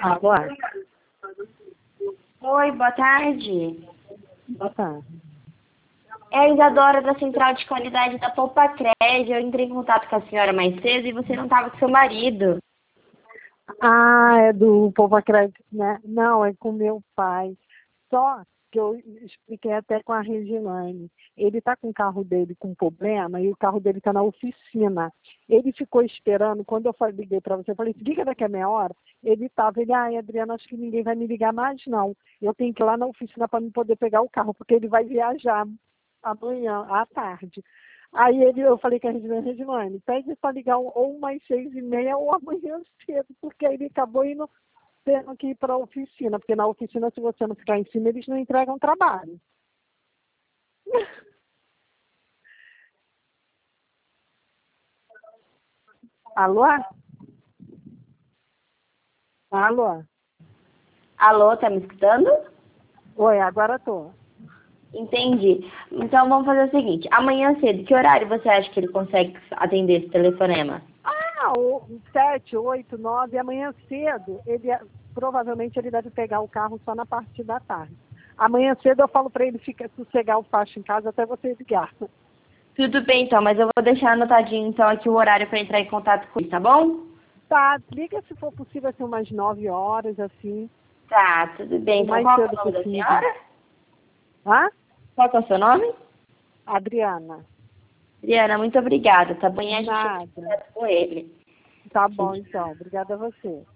Alô? Oi, boa tarde. Boa tarde. É a Isadora da Central de Qualidade da Poupa Cred. Eu entrei em contato com a senhora mais cedo e você não estava com seu marido. Ah, é do Povo Acredito, né? Não, é com meu pai. Só que eu expliquei até com a Regilane. Ele está com o carro dele com problema e o carro dele está na oficina. Ele ficou esperando, quando eu liguei para você, eu falei, liga daqui a meia hora. Ele estava, Adriana, acho que ninguém vai me ligar mais, não. Eu tenho que ir lá na oficina para me poder pegar o carro, porque ele vai viajar amanhã, à tarde. Aí eu falei com a Regilane, pede para ligar ou umas 6h30 ou amanhã cedo, porque aí ele acabou indo tendo que ir para a oficina, porque na oficina, se você não ficar em cima, eles não entregam trabalho. Alô? Alô? Alô, tá me escutando? Oi, agora tô. Entendi. Então vamos fazer o seguinte. Amanhã cedo, que horário você acha que ele consegue atender esse telefonema? Ah, 7, 8, 9, amanhã cedo, provavelmente ele deve pegar o carro só na parte da tarde. Amanhã cedo eu falo para ele ficar sossegar o facho em casa até você ligar. Tudo bem, então, mas eu vou deixar anotadinho então aqui o horário para entrar em contato com ele, tá bom? Tá, liga se for possível assim umas 9 horas, assim, Tá, tudo bem. o Então mais qual que é cedo o nome da possível. senhora? Ah? Qual que é o seu nome? Adriana. Adriana, muito obrigada, tá bom? E a gente entra em Nada. contato com ele. Tá bom, então. Obrigada a você.